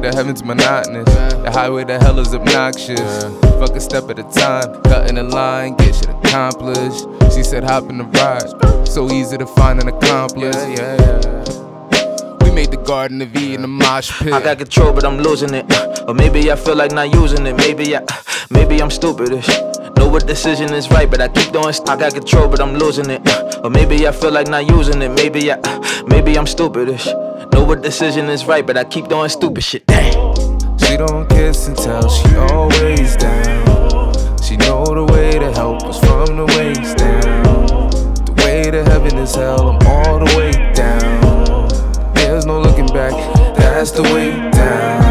to heaven's monotonous. The highway to hell is obnoxious. Fuck a step at a time, cutting the line, get shit accomplished. She said hop in the ride, so easy to find and accomplish. We made the Garden of Eden the mosh pit. I got control, but I'm losing it. Or maybe I feel like not using it. Maybe I'm stupidish. Know what decision is right, but I keep doing. I got control, but I'm losing it. Or maybe I feel like not using it. Maybe I'm stupidish. Know what decision is right, but I keep doing stupid shit. Dang. She don't kiss and tell, she always down. She know the way to help us from the waist down. The way to heaven is hell, I'm all the way down. There's no looking back, that's the way down.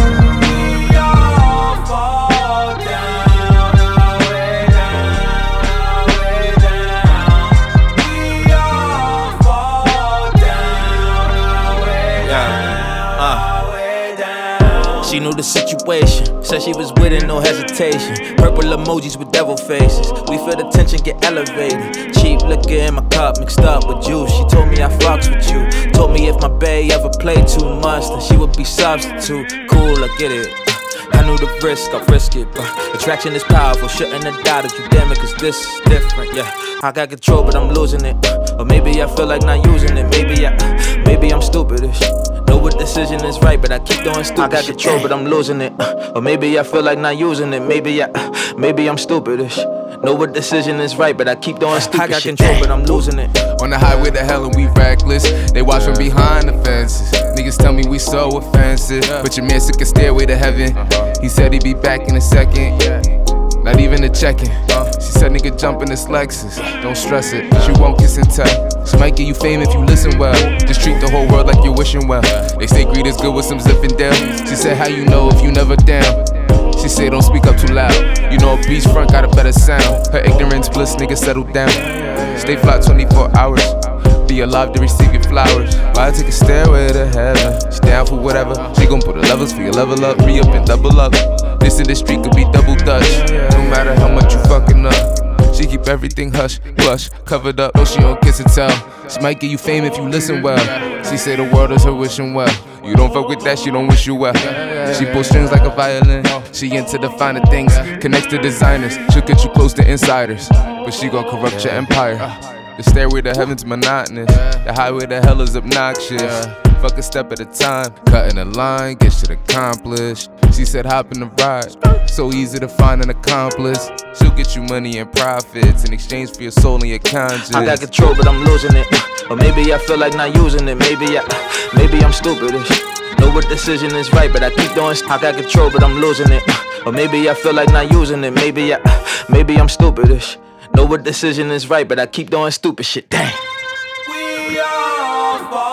She knew the situation, said she was with it, no hesitation. Purple emojis with devil faces, we feel the tension get elevated. Cheap liquor in my cup mixed up with juice. She told me I fucks with you. Told me if my bae ever played too much, then she would be substitute. Cool, I get it. I knew the risk, I risk it, but attraction is powerful, shouldn't have doubted you, damn it, cause this is different, yeah. I got control, but I'm losing it, or maybe I feel like not using it, maybe I'm stupidish. Know what decision is right, but I keep doing stupid. I got control, but I'm losing it, or maybe I feel like not using it, maybe I'm stupidish. Know what decision is right, but I keep doing stupid. I got control, but I'm losing it. On the highway to hell and we reckless. They watch from behind the fences. Niggas tell me we so offensive, but your man took a stairway to heaven. He said he'd be back in a second. Not even a check-in. She said nigga jump in this Lexus. Don't stress it, she won't kiss and tell. She might give you fame if you listen well. Just treat the whole world like you're wishing well. They say greed is good with some Zippendale. She said how you know if you never down. She say don't speak up too loud. You know a beachfront got a better sound. Her ignorance bliss, nigga settle down. Stay fly 24 hours. Be alive to receive your flowers. Why take a stairway to heaven? She down for whatever. She gon' put the levels for your level up. Re-up and double up. This industry could be double Dutch. No matter how much you fucking up. She keep everything hush, blush, covered up. No, she don't kiss and tell. She might give you fame if you listen well. She say the world is her wishing well. You don't fuck with that, she don't wish you well. She pulls strings like a violin. She into the finer things, connects to designers. She'll get you close to insiders, but she gon' corrupt your empire. The stairway to heaven's monotonous. The highway to hell is obnoxious. Fuck a step at a time, cutting the line, get shit accomplished. She said hop in the ride, so easy to find and accomplish. She'll get you money and profits in exchange for your soul and your conscience. I got control, but I'm losing it. Or maybe I feel like not using it. Maybe I'm stupidish. Know what decision is right, but I keep doing. I got control, but I'm losing it. Or maybe I feel like not using it. Maybe I'm stupidish. Know what decision is right, but I keep doing stupid shit. Dang. We all fall.